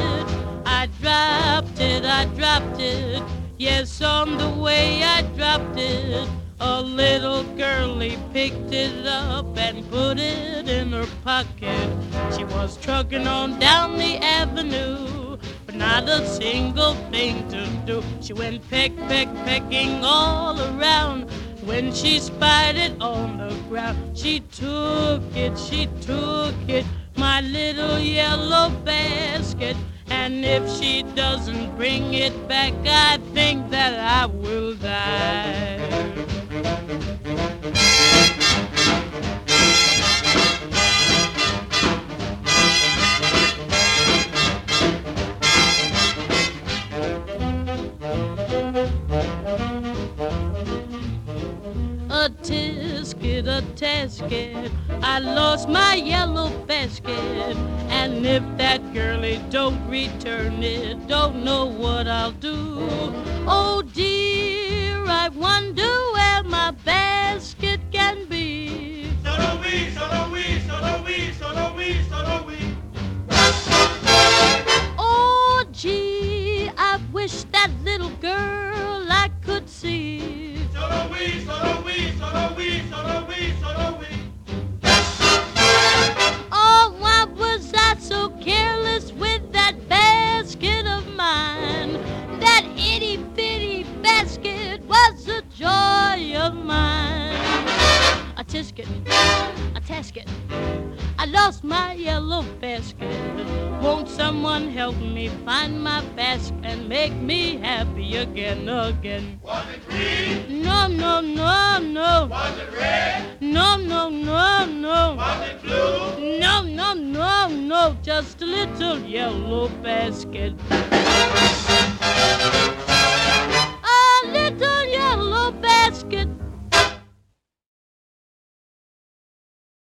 it. I dropped it. Yes, on the way I dropped it. A little girlie picked it up and put it in her pocket. She was trucking on down the avenue, but not a single thing to do. She went pecking all around. When she spied it on the ground, she took it, my little yellow basket. And if she doesn't bring it back, I think that I will die. A tasket, I lost my yellow basket. And if that girlie don't return it, don't know what I'll do. Oh dear, I wonder where my basket can be. Solo we, solo we, solo we, solo we, solo we. Oh gee, I wish that little girl I could see. Solo we, solo we, solo we, solo we, solo we. Oh, why was I so careless with that basket of mine? That itty-bitty basket was the joy of mine. A tisket, a tasket, I lost my yellow basket. Won't someone help me find my basket and make me happy again? Was it green? No, no, no, no. Was it red? No, no, no, no. Was it blue? No, no, no, no. Just a little yellow basket.